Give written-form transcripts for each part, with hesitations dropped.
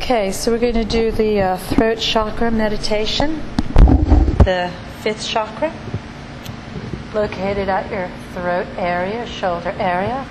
Okay, so we're going to do the throat chakra meditation, the fifth chakra, located at your throat area, shoulder area.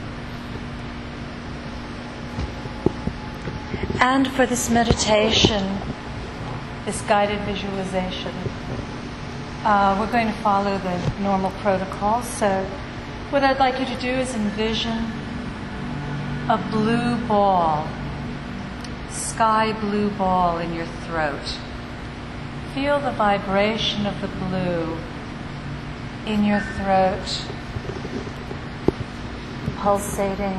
And for this meditation, this guided visualization, we're going to follow the normal protocol. So what I'd like you to do is envision a blue ball, sky blue ball in your throat. Feel the vibration of the blue in your throat, pulsating,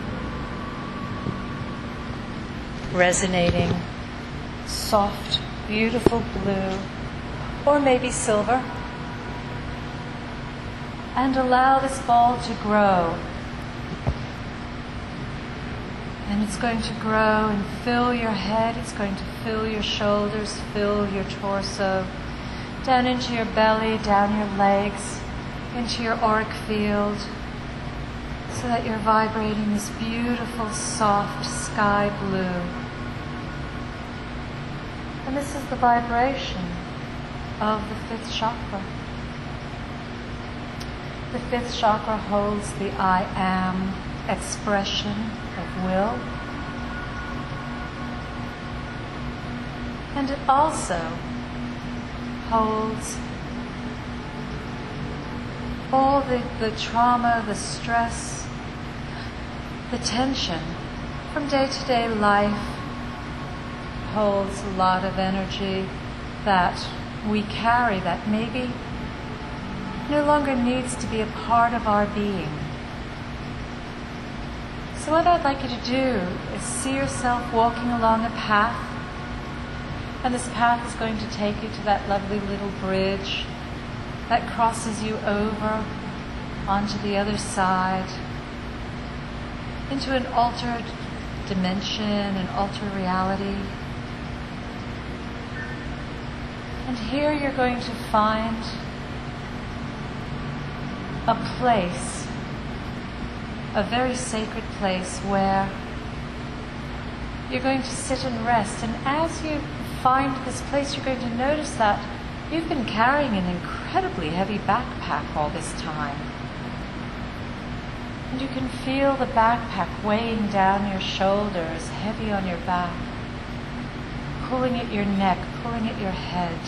resonating, soft, beautiful blue, or maybe silver. And allow this ball to grow. And it's going to grow and fill your head, it's going to fill your shoulders, fill your torso, down into your belly, down your legs, into your auric field, so that you're vibrating this beautiful, soft sky blue. And this is the vibration of the fifth chakra. The fifth chakra holds the I am expression of will. And it also holds all the trauma, the stress, the tension from day-to-day life. Holds a lot of energy that we carry that maybe no longer needs to be a part of our being. So what I'd like you to do is see yourself walking along a path, and this path is going to take you to that lovely little bridge that crosses you over onto the other side, into an altered dimension, an altered reality. And here you're going to find a place, a very sacred place where you're going to sit and rest. And as you find this place, you're going to notice that you've been carrying an incredibly heavy backpack all this time. And you can feel the backpack weighing down your shoulders, heavy on your back, pulling at your neck, pulling at your head.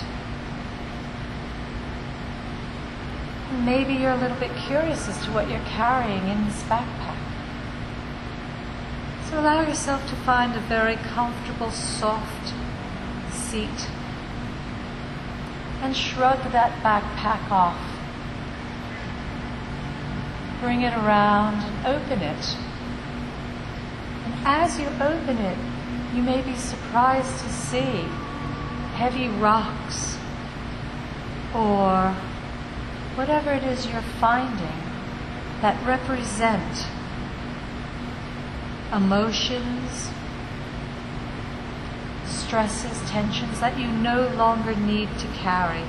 And maybe you're a little bit curious as to what you're carrying in this backpack. So allow yourself to find a very comfortable, soft seat and shrug that backpack off. Bring it around and open it. And as you open it, you may be surprised to see heavy rocks or whatever it is you're finding that represent emotions, stresses, tensions that you no longer need to carry.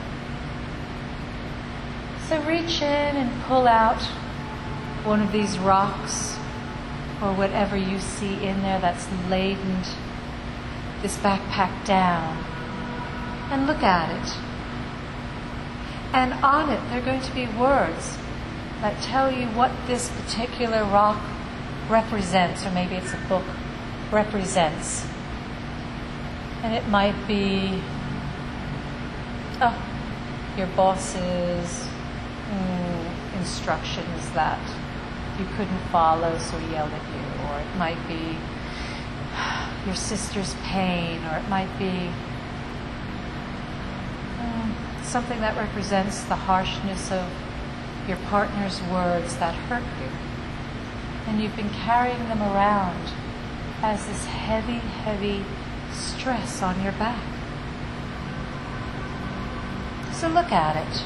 So reach in and pull out one of these rocks or whatever you see in there that's laden this backpack down, and look at it. And on it there are going to be words that tell you what this particular rock represents, or maybe it's a book, represents. And it might be your boss's instructions that you couldn't follow, so he yelled at you. Or it might be your sister's pain, or it might be something that represents the harshness of your partner's words that hurt you. And you've been carrying them around as this heavy, heavy stress on your back. So look at it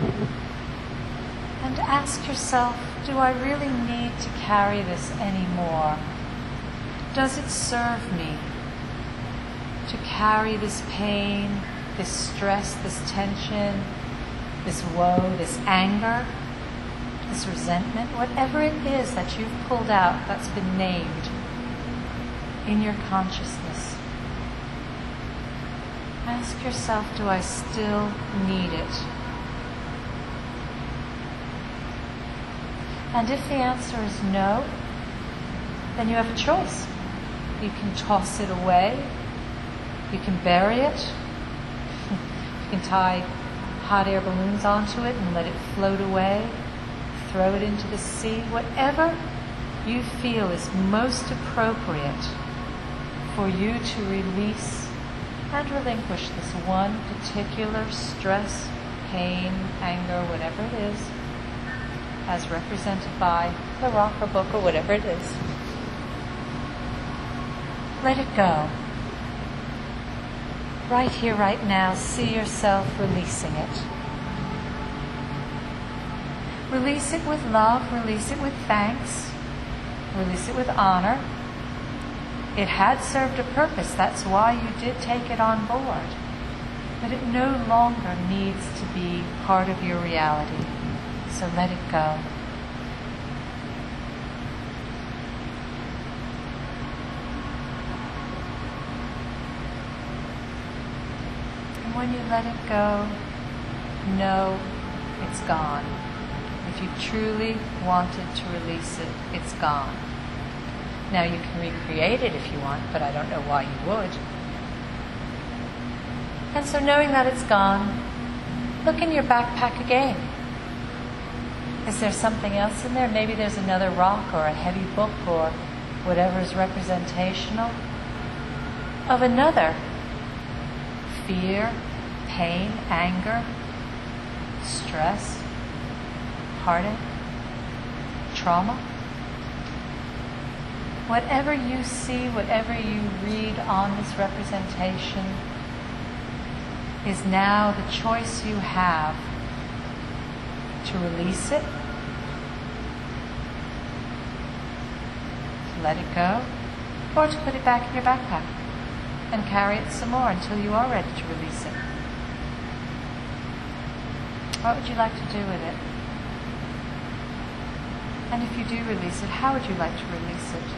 and ask yourself, do I really need to carry this anymore? Does it serve me to carry this pain, this stress, this tension, this woe, this anger, this resentment, whatever it is that you've pulled out that's been named in your consciousness? Ask yourself, do I still need it? And if the answer is no, then you have a choice. You can toss it away. You can bury it. You can tie hot air balloons onto it and let it float away. Throw it into the sea. Whatever you feel is most appropriate for you to release and relinquish this one particular stress, pain, anger, whatever it is, as represented by the rock or book or whatever it is. Let it go. Right here, right now, see yourself releasing it. Release it with love, release it with thanks, release it with honor. It had served a purpose, that's why you did take it on board. But it no longer needs to be part of your reality. So let it go. And when you let it go, know it's gone. If you truly wanted to release it, it's gone. Now you can recreate it if you want, but I don't know why you would. And so knowing that it's gone, look in your backpack again. Is there something else in there? Maybe there's another rock or a heavy book or whatever is representational of another fear, pain, anger, stress, heartache, trauma. Whatever you see, whatever you read on this representation is now the choice you have to release it, to let it go, or to put it back in your backpack and carry it some more until you are ready to release it. What would you like to do with it? And if you do release it, how would you like to release it?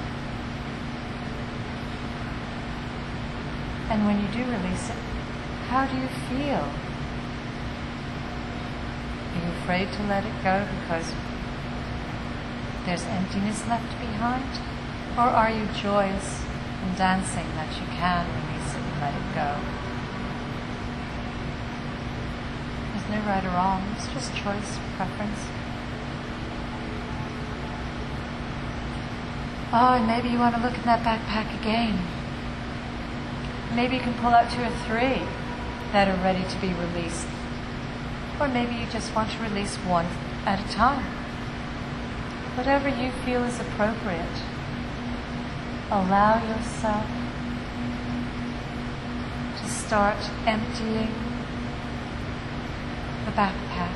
And when you do release it, how do you feel? Are you afraid to let it go because there's emptiness left behind? Or are you joyous and dancing that you can release it and let it go? There's no right or wrong, it's just choice, preference. Oh, and maybe you want to look in that backpack again. Maybe you can pull out 2 or 3 that are ready to be released. Or maybe you just want to release one at a time. Whatever you feel is appropriate. Allow yourself to start emptying the backpack.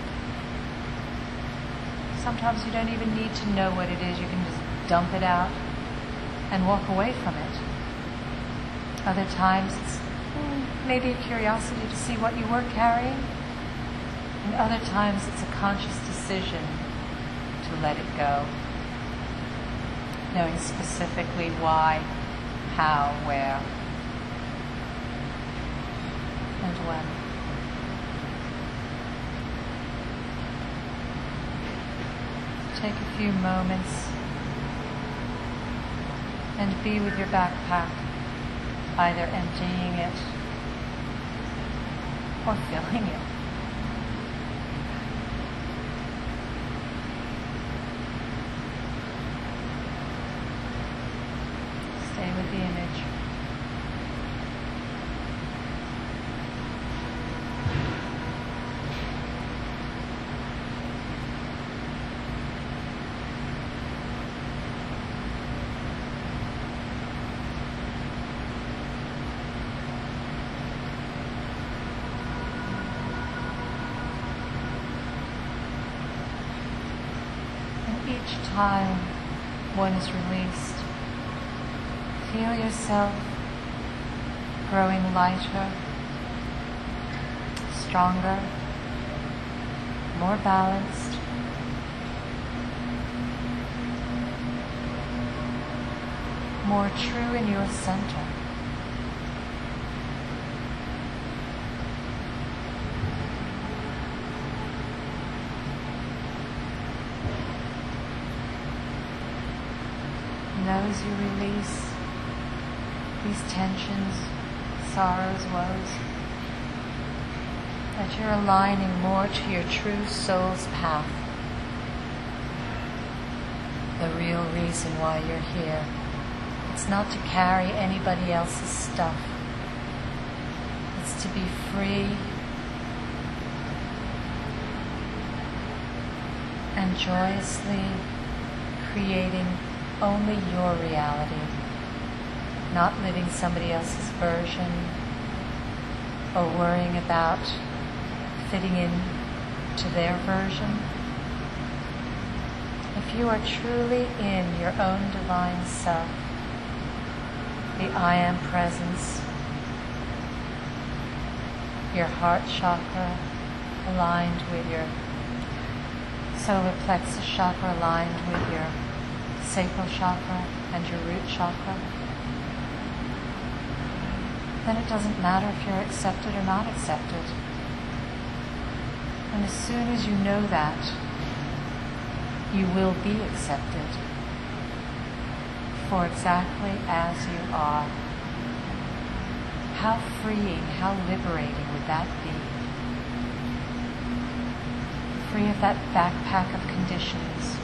Sometimes you don't even need to know what it is. You can just dump it out and walk away from it. Other times it's maybe a curiosity to see what you were carrying. And other times it's a conscious decision to let it go. Knowing specifically why, how, where, and when. Take a few moments and be with your backpack, either emptying it or filling it. Stay with the image. Each time one is released, feel yourself growing lighter, stronger, more balanced, more true in your center. worries you release, these tensions, sorrows, woes, that you're aligning more to your true soul's path, the real reason why you're here. It's not to carry anybody else's stuff. It's to be free and joyously creating only your reality, not living somebody else's version or worrying about fitting in to their version. If you are truly in your own divine self, the I Am presence, your heart chakra aligned with your solar plexus chakra, aligned with your sacral chakra and your root chakra, then it doesn't matter if you're accepted or not accepted. And as soon as you know that, you will be accepted for exactly as you are. How freeing, how liberating would that be? Free of that backpack of conditions.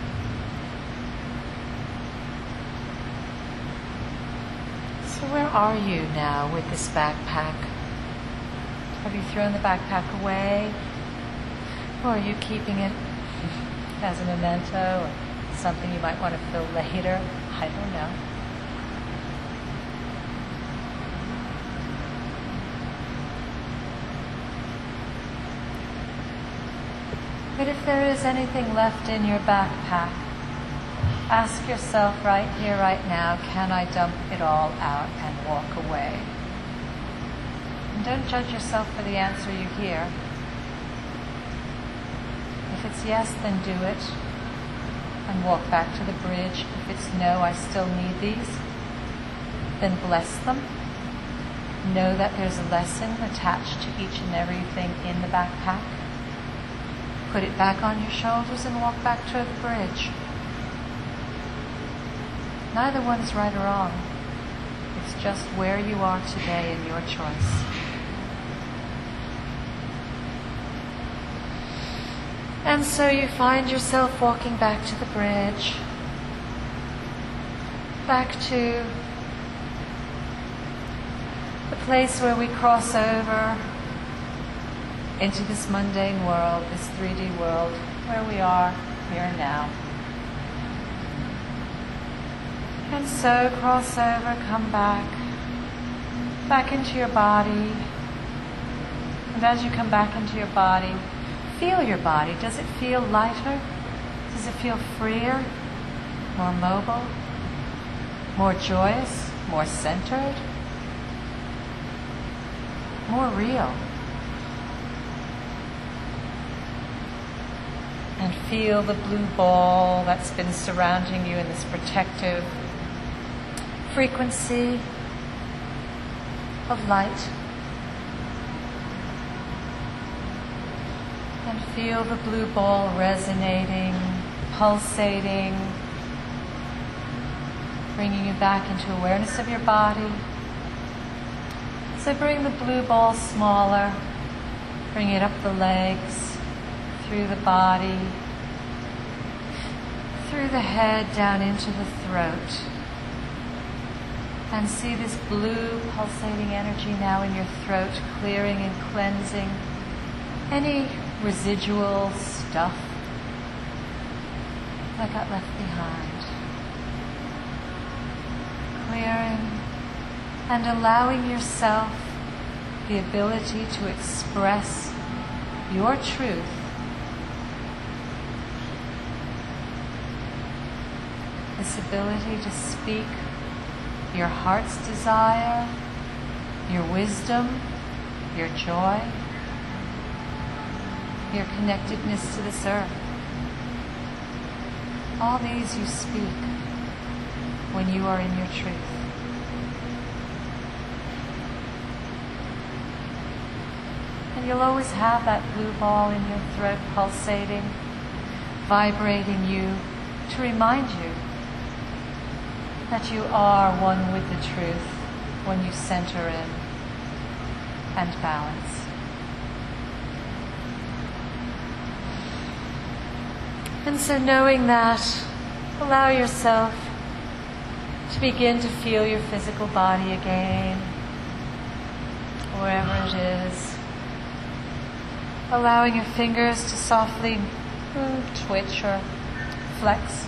So where are you now with this backpack? Have you thrown the backpack away? Or are you keeping it as a memento or something you might want to fill later? I don't know. But if there is anything left in your backpack, ask yourself right here, right now, can I dump it all out and walk away? And don't judge yourself for the answer you hear. If it's yes, then do it and walk back to the bridge. If it's no, I still need these, then bless them. Know that there's a lesson attached to each and everything in the backpack. Put it back on your shoulders and walk back to the bridge. Neither one is right or wrong. It's just where you are today and your choice. And so you find yourself walking back to the bridge, back to the place where we cross over into this mundane world, this 3D world, where we are here and now. And so cross over, come back into your body. And as you come back into your body, feel your body. Does it feel lighter? Does it feel freer? More mobile? More joyous? More centered? More real? And feel the blue ball that's been surrounding you in this protective frequency of light. And feel the blue ball resonating, pulsating, bringing you back into awareness of your body. So bring the blue ball smaller, bring it up the legs, through the body, through the head, down into the throat. And see this blue pulsating energy now in your throat, clearing and cleansing any residual stuff that got left behind. Clearing and allowing yourself the ability to express your truth this ability to speak your heart's desire, your wisdom, your joy, your connectedness to this earth. All these you speak when you are in your truth. And you'll always have that blue ball in your throat pulsating, vibrating you to remind you that you are one with the truth when you center in and balance. And so knowing that, allow yourself to begin to feel your physical body again, wherever it is. Allowing your fingers to softly twitch or flex.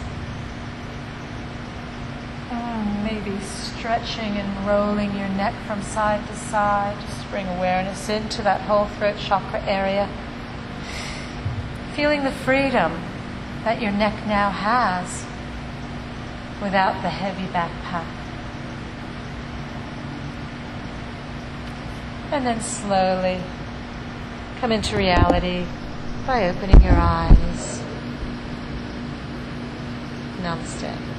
Maybe stretching and rolling your neck from side to side. Just bring awareness into that whole throat chakra area. Feeling the freedom that your neck now has without the heavy backpack. And then slowly come into reality by opening your eyes. Namaste.